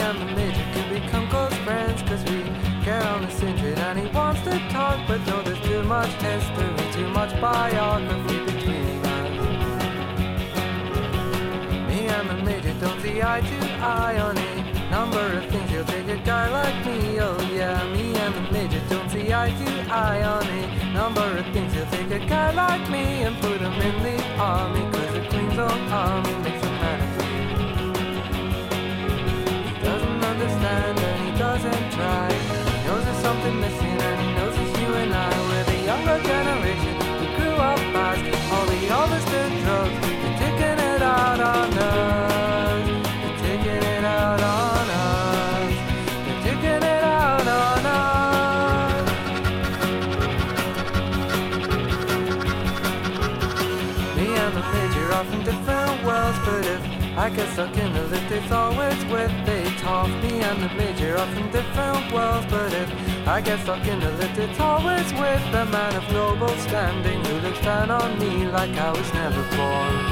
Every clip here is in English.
and the major could become close friends, cause we get on the syndicate and he wants to talk, but no, there's too much history, too much biography between us. Me and the major don't see eye to eye on a number of things. He'll take a guy like me, oh yeah. Me and the major don't see eye to eye on a number of things. He'll take a guy like me and put him in the army, cause the Queen's own army makes a man of me. He doesn't understand and he doesn't try. He knows there's something missing and he knows it's you and I. We're the younger generation who grew up fast. All the others did drugs, they're taking it out on us. They're taking it out on us. They're taking it out on us. Me and the major are from different worlds, but if I get stuck in the lift, it's always with a talk. Me and the major are from different worlds, but if I get stuck in the lift, it's always with the man of noble standing who looks down on me like I was never born.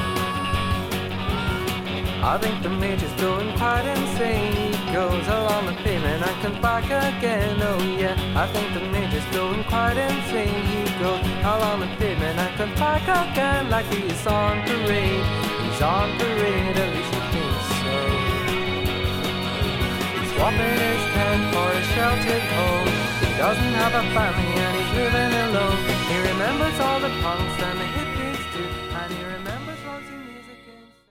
I think the major's going quite insane. He goes along the pavement and comes back again, oh yeah. I think the major's going quite insane. He goes along the pavement and comes back again like he's on parade. He's on parade, at least he thinks so. He's swapping his tent for a sheltered home. He doesn't have a family and he's living alone. He remembers all the punks and the